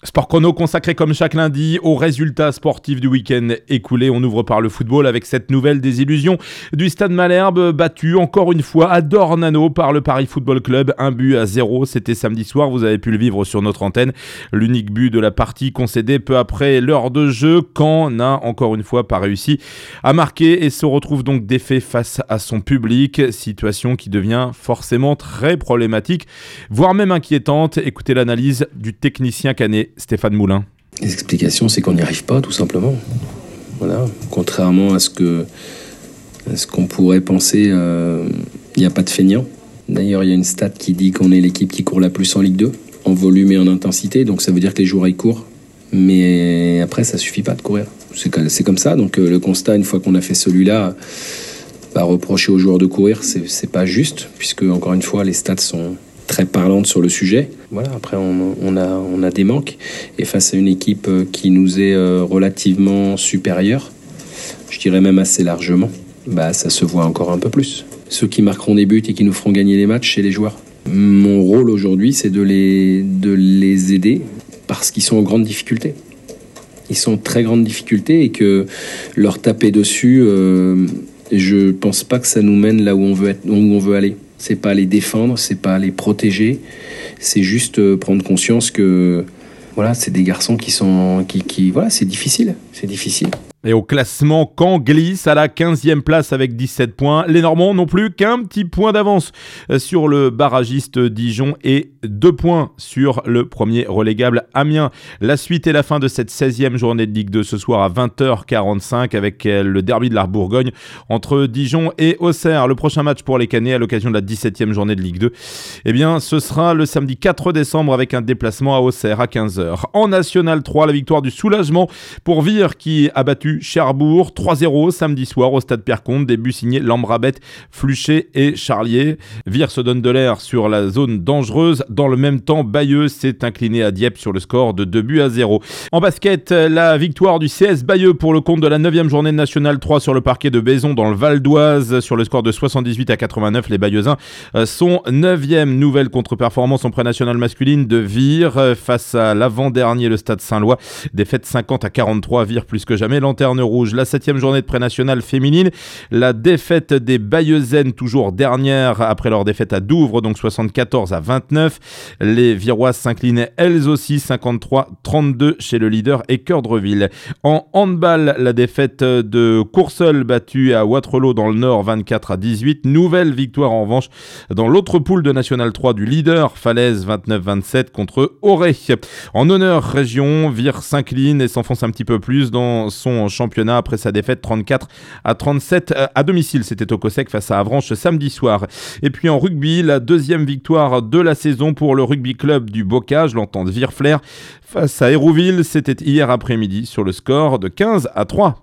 Sport chrono consacré comme chaque lundi aux résultats sportifs du week-end écoulé. On ouvre par le football avec cette nouvelle désillusion du Stade Malherbe battu encore une fois à Dornano par le Paris Football Club. 1-0, c'était samedi soir, vous avez pu le vivre sur notre antenne. L'unique but de la partie concédé peu après l'heure de jeu. Caen n'a encore une fois pas réussi à marquer et se retrouve donc défait face à son public. Situation qui devient forcément très problématique, voire même inquiétante. Écoutez l'analyse du technicien canet Stéphane Moulin. L'explication, c'est qu'on n'y arrive pas, tout simplement. Voilà. Contrairement à ce qu'on pourrait penser, il n'y a pas de feignant. D'ailleurs, il y a une stat qui dit qu'on est l'équipe qui court la plus en Ligue 2, en volume et en intensité. Donc ça veut dire que les joueurs y courent. Mais après, ça suffit pas de courir. C'est comme ça. Donc le constat, une fois qu'on a fait celui-là, reprocher aux joueurs de courir, c'est pas juste, puisque encore une fois, les stats sont très parlantes sur le sujet. Voilà, après on a des manques, et face à une équipe qui nous est relativement supérieure, je dirais même assez largement, ça se voit encore un peu plus. Ceux qui marqueront des buts et qui nous feront gagner les matchs, c'est les joueurs. Mon rôle aujourd'hui, c'est de les aider, parce qu'ils sont en grande difficulté. Ils sont en très grande difficulté, et que leur taper dessus, je pense pas que ça nous mène là où on veut aller. C'est pas les défendre, c'est pas les protéger, c'est juste prendre conscience que voilà, c'est des garçons qui voilà, c'est difficile. Et au classement, Caen glisse à la 15e place avec 17 points. Les Normands n'ont plus qu'un petit point d'avance sur le barragiste Dijon et 2 points sur le premier relégable Amiens. La suite et la fin de cette 16e journée de Ligue 2 ce soir à 20h45 avec le derby de la Bourgogne entre Dijon et Auxerre. Le prochain match pour les Canets à l'occasion de la 17e journée de Ligue 2, ce sera le samedi 4 décembre avec un déplacement à Auxerre à 15h. En National 3, la victoire du soulagement pour Vire qui a battu Cherbourg 3-0 samedi soir au stade Pierre-Comte, début signé Lambrabet, Fluchet et Charlier. Vire se donne de l'air sur la zone dangereuse. Dans le même temps, Bayeux s'est incliné à Dieppe sur le score de 2-0. En basket, la victoire du CS Bayeux pour le compte de la 9e journée de National 3 sur le parquet de Baison dans le Val d'Oise sur le score de 78-89. Les Bayeuxins sont 9e. Nouvelle contre-performance en pré-nationale masculine de Vire face à l'avant-dernier, le stade Saint-Lois. Défaite 50-43, Vire plus que jamais lanterne rouge. La 7e journée de pré-nationale féminine, la défaite des Bayeuxaines, toujours dernière après leur défaite à Douvres, donc 74-29. Les Viroises s'inclinaient elles aussi 53-32 chez le leader Équeurdreville. En handball, la défaite de Courseulles battue à Waterloo dans le Nord 24-18. Nouvelle victoire en revanche dans l'autre poule de National 3 du leader Falaise 29-27 contre Auray. En honneur région, Vire s'incline et s'enfonce un petit peu plus dans son championnat après sa défaite 34-37 à domicile. C'était au Cossec face à Avranches samedi soir. Et puis en rugby, la 2e victoire de la saison pour le rugby club du Bocage, l'entente Vireflers face à Hérouville. C'était hier après-midi sur le score de 15-3.